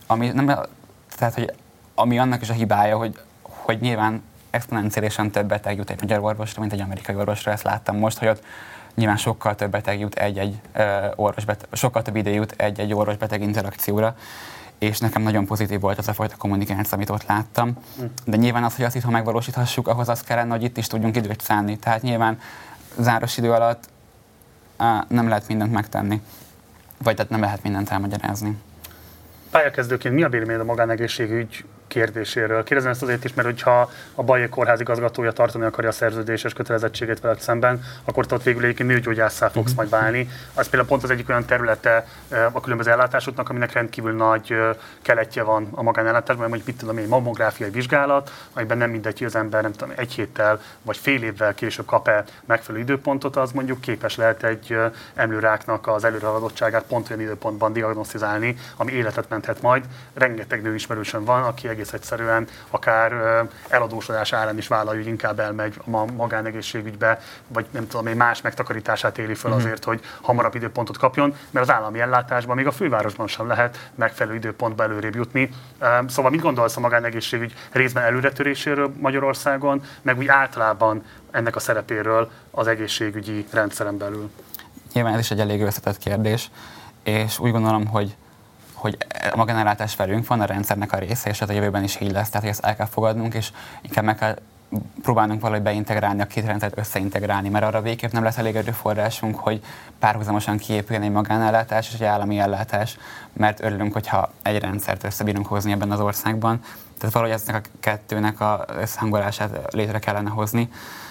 Ami annak is a hibája, hogy nyilván exponenciálisan több beteg jut egy magyar orvosra, mint egy amerikai orvosra, ezt láttam most, hogy ott nyilván sokkal több beteg jut sokkal több idő jut egy orvos-beteg interakcióra, és nekem nagyon pozitív volt az a fajta kommunikáció, amit ott láttam. De nyilván az, hogy azt itthon megvalósíthassuk, ahhoz az kellene, hogy itt is tudjunk időt szánni. Tehát nyilván záros idő alatt nem lehet mindent megtenni, vagy tehát nem lehet mindent elmagyarázni. Pályakezdőként mi a véleményed a magánegészségügy kérdéséről? Kérdezem ezt azért is, mert hogyha a Bajai Kórház igazgatója tartani akarja a szerződéses kötelezettségét veled szemben, akkor te ott végül egyébként nőgyógyásszá fogsz majd válni. Az például pont az egyik olyan területe a különböző ellátásoknak, aminek rendkívül nagy keletje van a magánellátásban, mondjuk mit tudom én, mammográfiai vizsgálat, amiben nem mindegy, hogy az ember nem tudom, egy héttel vagy fél évvel később kap-e megfelelő időpontot, az mondjuk képes lehet egy emlőráknak az előrehaladottságát pont olyan időpontban diagnosztizálni, ami életet menthet majd. Rengeteg nőismerősöm van, aki egész egyszerűen akár eladósodás árán is vállalja, hogy inkább elmegy a magánegészségügybe, vagy nem tudom, egy más megtakarítását éli föl azért, hogy hamarabb időpontot kapjon, mert az állami ellátásban, még a fővárosban sem lehet megfelelő időpontba előrébb jutni. Szóval mit gondolsz a magánegészségügy részben előretöréséről Magyarországon, meg úgy általában ennek a szerepéről az egészségügyi rendszeren belül? Nyilván ez is egy elég összetett kérdés, és úgy gondolom, hogy a magánellátás velünk van, a rendszernek a része, és ez a jövőben is így lesz, tehát hogy ezt el kell fogadnunk, és inkább meg kell próbálnunk valahogy beintegrálni, a két rendszert összeintegrálni, mert arra végképp nem lesz elég erőforrásunk, hogy párhuzamosan kiépüljön egy magánellátás és egy állami ellátás, mert örülünk, hogyha egy rendszert összebírunk hozni ebben az országban. Tehát valahogy eznek a kettőnek az összehangolását létre kellene hozni.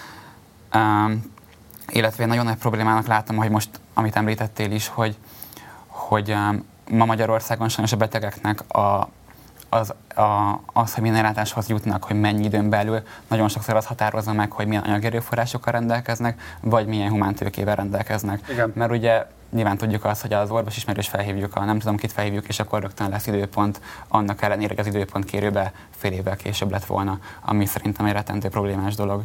Illetve nagyon nagy problémának látom, hogy most, amit említettél is, hogy ma Magyarországon sajnos a betegeknek az, hogy milyen ellátáshoz jutnak, hogy mennyi időn belül, nagyon sokszor az határozza meg, hogy milyen anyagi erőforrásokkal rendelkeznek, vagy milyen humántőkével rendelkeznek. Igen. Mert ugye nyilván tudjuk azt, hogy az orvosismerős felhívjuk, nem tudom kit felhívjuk, és akkor rögtön lesz időpont, annak ellenére, hogy az időpont kérőbe fél évvel később lett volna, ami szerintem egy rettentő problémás dolog.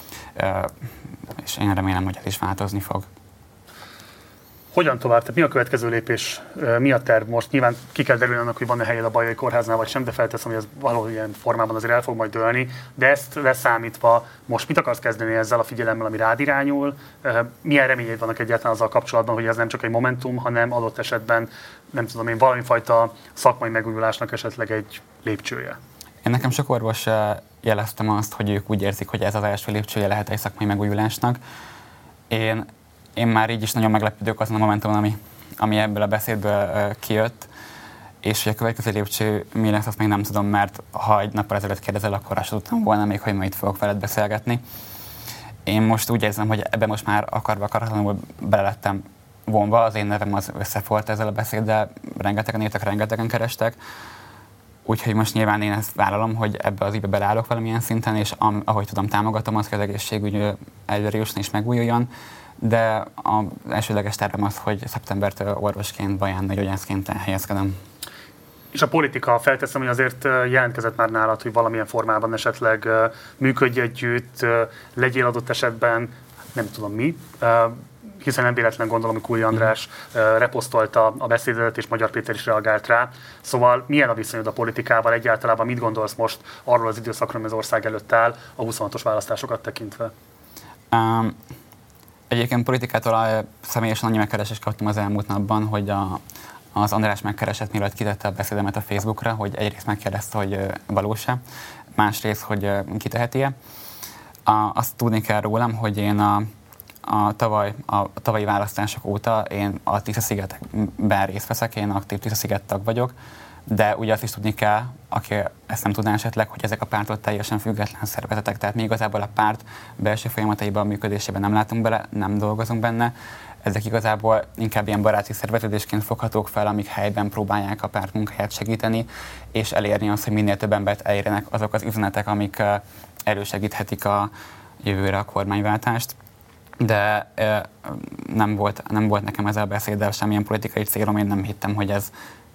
És én remélem, hogy ez is változni fog. Hogyan tovább? Tehát mi a következő lépés? Mi a terv most? Nyilván ki kell derülni annak, hogy van-e helyed a Bajai Kórháznál, vagy sem, de felteszem, hogy ez valamilyen formában azért el fog majd dőlni. De ezt leszámítva, most mit akarsz kezdeni ezzel a figyelemmel, ami rád irányul? Milyen reményeid vannak egyáltalán azzal kapcsolatban, hogy ez nem csak egy momentum, hanem adott esetben, nem tudom én, valamifajta szakmai megújulásnak esetleg egy lépcsője? Én nekem sok orvos jeleztem azt, hogy ők úgy érzik, hogy ez az első lépcsője lehet egy szakmai megújulásnak. Én már így is nagyon meglepődök azon a momentumon, ami ebből a beszédből kijött, és hogy a következő lépcső mi lesz, azt még nem tudom, mert ha egy nappal ezelőtt kérdezel, akkor azt tudtam volna még, hogy ma itt fogok veled beszélgetni. Én most úgy érzem, hogy ebben most már akaratlanul bele lettem vonva, az én nevem az összefolt ezzel a beszéddel, rengetegen írtak, rengetegen kerestek, úgyhogy most nyilván én ezt vállalom, hogy ebbe az íbe beleállok valamilyen szinten, és ahogy tudom, támogatom azt, hogy az egészségügy előre jusson és megújuljon. De az elsődleges tervem az, hogy szeptembertől orvosként, Baján nőgyógyászként elhelyezkedem. És a politika, felteszem, hogy azért jelentkezett már nálad, hogy valamilyen formában esetleg működj együtt, legyél adott esetben, nem tudom mi, hiszen nem véletlen gondolom, hogy Kúri András reposztolta a beszédedet, és Magyar Péter is reagált rá. Szóval milyen a viszonyod a politikával egyáltalán, mit gondolsz most arról az időszakról, ami az ország előtt áll, a 26-os választásokat tekintve? Egyébként politikától személyesen annyi megkeresést kaptam az elmúlt napban, hogy az András megkeresett, mielőtt kitette a beszédemet a Facebookra, hogy egyrészt megkérdezte, hogy valós-e, másrészt, hogy kiteheti-e. Azt tudni kell rólam, hogy én a tavalyi választások óta én a Tisza-szigetekben részt veszek, én aktív Tisza-sziget tag vagyok, de ugye azt is tudni kell, aki ezt nem tudná esetleg, hogy ezek a pártól teljesen független szervezetek, tehát mi igazából a párt belső folyamataiban, működésében nem látunk bele, nem dolgozunk benne. Ezek igazából inkább ilyen baráti szerveződésként foghatók fel, amik helyben próbálják a párt munkáját segíteni, és elérni azt, hogy minél több embert elérjenek azok az üzenetek, amik elősegíthetik a jövőre a kormányváltást. De nem volt nekem ezzel a beszéddel semmilyen politikai célom, én nem hittem, hogy ez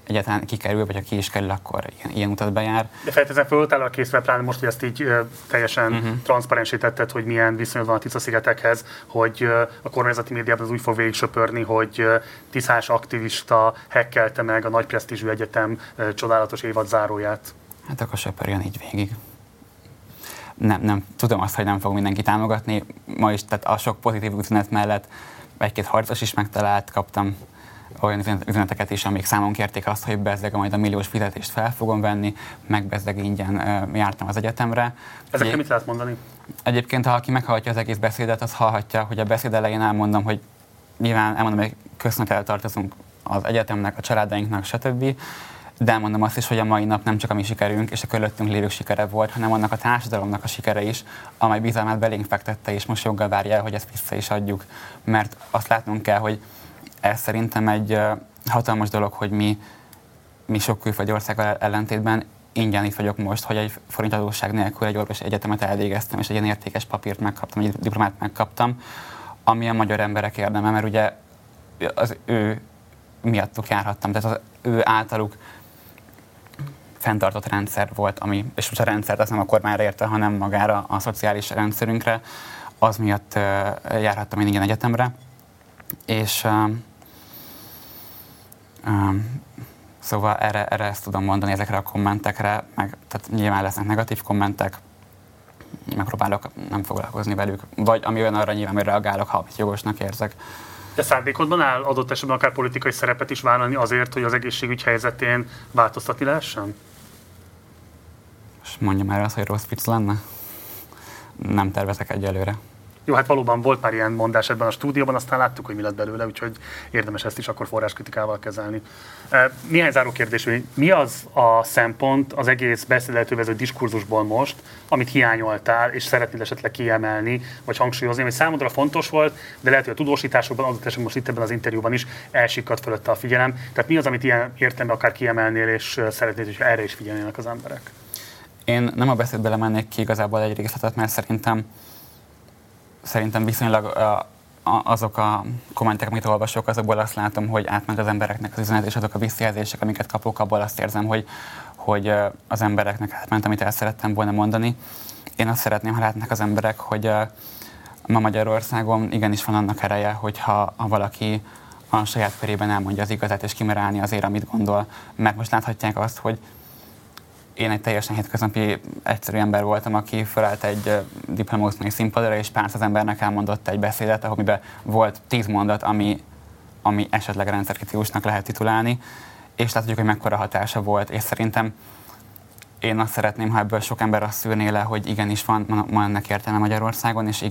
egyáltalán kikerül, vagy ha ki is kerül, akkor ilyen utat bejár. De feltétlenül föl a készre, pláne most, hogy ezt így teljesen transzparensítetted, hogy milyen viszonyod van a Tisza-szigetekhez, hogy a kormányzati médiában az úgy fog végig söpörni, hogy tiszás aktivista hekkelte meg a nagy presztízsű egyetem csodálatos évad záróját. Hát akkor söpörjön így végig. Nem, tudom azt, hogy nem fog mindenki támogatni. Ma is, tehát a sok pozitív üzenet mellett egy-két harcos is megtalált, kaptam olyan üzeneteket is, amik számon kérték azt, hogy bezzeg majd a milliós fizetést fel fogom venni, meg bezzeg ingyen jártam az egyetemre. Ezekre mit lehet mondani? Egyébként, ha aki meghallgatja az egész beszédet, az hallhatja, hogy a beszéd elején elmondom, hogy nyilván elmondom, hogy köszönettel tartozunk az egyetemnek, a családainknak, stb. De elmondom azt is, hogy a mai nap nem csak a mi sikerünk és a körülöttünk lévők sikere volt, hanem annak a társadalomnak a sikere is, amely bizalmát belénk fektette, és most joggal várja el, hogy ezt vissza is adjuk. Mert azt látnunk kell, hogy ez szerintem egy hatalmas dolog, hogy mi sok külföldi országgal ellentétben ingyen itt vagyok most, hogy egy forint adósság nélkül egy orvosi egyetemet elvégeztem, és egy ilyen értékes papírt megkaptam, egy diplomát megkaptam, ami a magyar emberek érdeme, mert ugye az ő miattuk járhattam, tehát az ő általuk fenntartott rendszer volt, ami, és most a rendszert az nem a kormányra érte, hanem magára a szociális rendszerünkre, az miatt járhattam én ingyen egyetemre, és szóval erre ezt tudom mondani, ezekre a kommentekre, meg, tehát nyilván lesznek negatív kommentek, megpróbálok nem foglalkozni velük, vagy ami olyan arra nyilván, hogy reagálok, ha jogosnak érzek. De szándékodban áll adott esetben akár politikai szerepet is vállalni azért, hogy az egészségügy helyzetén változtatni lehessen? És mondjam már azt, hogy rossz vicc lenne? Nem tervezek egyelőre. Jó, hát valóban volt már ilyen mondás ebben a stúdióban, aztán láttuk, hogy mi lett belőle, úgyhogy érdemes ezt is akkor forráskritikával kezelni. Néhány záró kérdés, hogy mi az a szempont az egész beszédet övező diskurzusból most, amit hiányoltál, és szeretnél esetleg kiemelni, vagy hangsúlyozni, ami számodra fontos volt, de lehet, hogy a tudósításokban, adott esetben most itt ebben az interjúban is elsikadt fölötte a figyelem. Tehát mi az, amit ilyen értelemben akár kiemelnél, és szeretnéd, hogyha erre is figyelnének az emberek? Én nem a beszédbe lemennék ki igazából egy részletet, mert szerintem viszonylag azok a kommentek, amit olvasok, azokból azt látom, hogy átment az embereknek az üzenet, és azok a visszajelzések, amiket kapok, abból azt érzem, hogy az embereknek átment, amit el szerettem volna mondani. Én azt szeretném, ha látnak az emberek, hogy ma Magyarországon igenis van annak ereje, hogyha valaki a saját körében elmondja az igazát, és kimer állni azért, amit gondol. Mert most láthatják azt, hogy én egy teljesen hétköznapi egyszerű ember voltam, aki felállt egy diplomaosztmai színpadra, és pár száz embernek elmondott egy beszédet, amiben volt 10 mondat, ami esetleg rendszerkritikusnak lehet titulálni, és látjuk, hogy mekkora hatása volt, és szerintem én azt szeretném, ha ebből sok ember azt szűrné le, hogy igenis van ennek értelme Magyarországon, és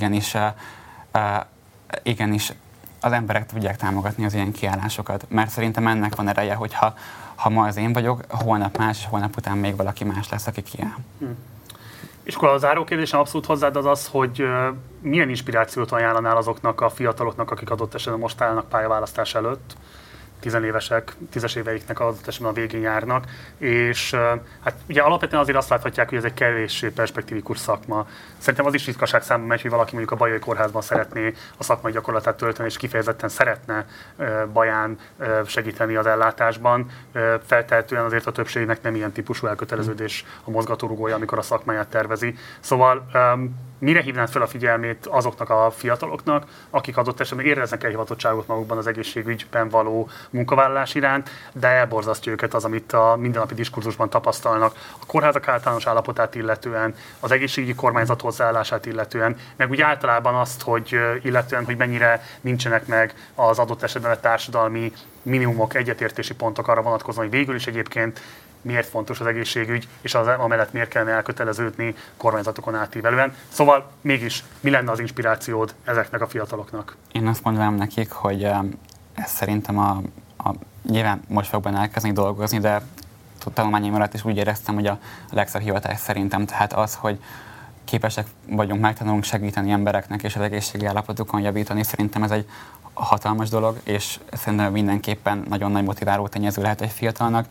igenis az emberek tudják támogatni az ilyen kiállásokat, mert szerintem ennek van ereje, hogyha ma az én vagyok, holnap más, és holnap után még valaki más lesz, aki kiáll. És akkor a záró kérdésem abszolút hozzád az az, hogy milyen inspirációt ajánlanál azoknak a fiataloknak, akik adott esetben most állnak pályaválasztás előtt, 10 éveiknek adott esetben a végén járnak, és hát ugye alapvetően azért azt láthatják, hogy ez egy kevéssé perspektívikus szakma. Szerintem az is ritkaság számomra megy, hogy valaki mondjuk a Bajai Kórházban szeretné a szakmai gyakorlatát tölteni, és kifejezetten szeretne Baján segíteni az ellátásban. Feltehetően azért a többségnek nem ilyen típusú elköteleződés a mozgatórugója, amikor a szakmáját tervezi. Szóval mire hívnád fel a figyelmét azoknak a fiataloknak, akik adott esetben éreznek elhivatottságot magukban az egészségügyben való munkavállalás iránt, de elborzasztja őket az, amit a mindennapi diskurzusban tapasztalnak, a kórházak általános állapotát illetően, az egészségügyi kormányzat hozzáállását illetően, meg úgy általában azt, hogy mennyire nincsenek meg az adott esetben a társadalmi minimumok, egyetértési pontok arra vonatkozóan, hogy végül is egyébként miért fontos az egészségügy, és amellett miért kellene elköteleződni kormányzatokon átívelően. Szóval mégis mi lenne az inspirációd ezeknek a fiataloknak? Én azt mondanám nekik, hogy ez szerintem nyilván most fog benne elkezdeni dolgozni, de tanulmányaim alatt is úgy éreztem, hogy a legszebb hivatás szerintem, tehát az, hogy képesek vagyunk, megtanulunk segíteni embereknek és az egészségi állapotukon javítani, szerintem ez egy hatalmas dolog, és szerintem mindenképpen nagyon nagy motiváló tényező lehet egy fiatalnak,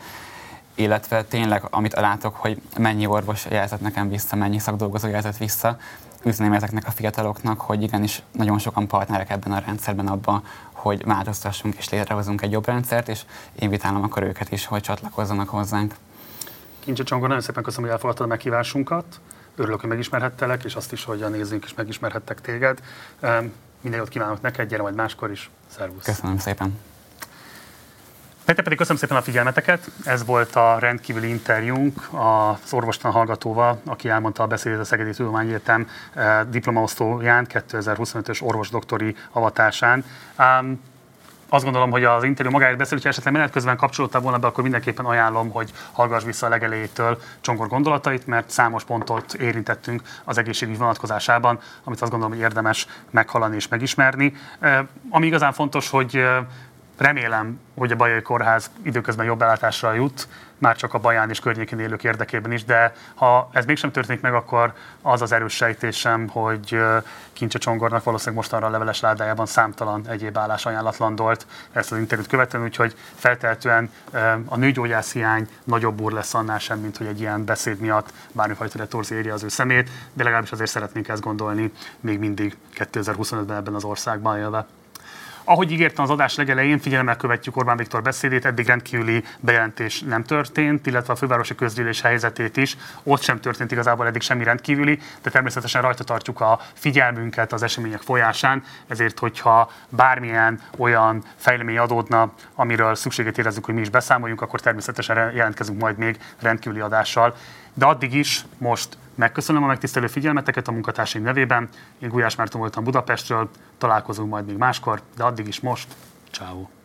illetve tényleg, amit látok, hogy mennyi orvos jelzett nekem vissza, mennyi szakdolgozó jelzett vissza, üzeném ezeknek a fiataloknak, hogy igenis nagyon sokan partnerek ebben a rendszerben abban, hogy változtassunk és létrehozunk egy jobb rendszert, és invitálom akkor őket is, hogy csatlakozzanak hozzánk. Kincse Csongor, nagyon szépen köszönöm, hogy elfogadtad a meghívásunkat. Örülök, hogy megismerhettelek, és azt is, hogy a nézőink is megismerhettek téged. Minden jót kívánok neked, gyere majd máskor is. Szervusz! Köszönöm szépen! Nektek pedig köszönöm szépen a figyelmeteket. Ez volt a rendkívüli interjúnk az orvostan hallgatóval, aki elmondta a beszédét a Szegedi Tudományegyetem diplomaosztóján 2025-ös orvosdoktori avatásán. Azt gondolom, hogy az interjú magáért beszél, hogyha esetleg menet közben kapcsolódtál volna be, akkor mindenképpen ajánlom, hogy hallgass vissza a legelejétől Csongor gondolatait, mert számos pontot érintettünk az egészségügy vonatkozásában, amit azt gondolom, hogy érdemes meghallani és megismerni. Ami igazán fontos, hogy remélem, hogy a Bajai Kórház időközben jobb ellátásra jut, már csak a Baján és környékén élők érdekében is, de ha ez mégsem történik meg, akkor az az erős sejtésem, hogy Kincse Csongornak valószínűleg mostanra a leveles ládájában számtalan egyéb állás ajánlatlandolt ezt az interjút követően, úgyhogy feltehetően a nőgyógyász hiány nagyobb úr lesz annál sem, mint hogy egy ilyen beszéd miatt bármifajta retorzió érje az ő szemét, de legalábbis azért szeretnénk ezt gondolni még mindig 2025-ben ebben az országban élve. Ahogy ígértem az adás legelején, figyelemmel követjük Orbán Viktor beszédét, eddig rendkívüli bejelentés nem történt, illetve a fővárosi közgyűlés helyzetét is. Ott sem történt igazából eddig semmi rendkívüli, de természetesen rajta tartjuk a figyelmünket az események folyásán, ezért hogyha bármilyen olyan fejlemény adódna, amiről szükséget érezzük, hogy mi is beszámoljunk, akkor természetesen jelentkezünk majd még rendkívüli adással. De addig is most megköszönöm a megtisztelő figyelmeteket a munkatársaim nevében. Én Gulyás Márton voltam Budapestről, találkozunk majd még máskor, de addig is most, ciao.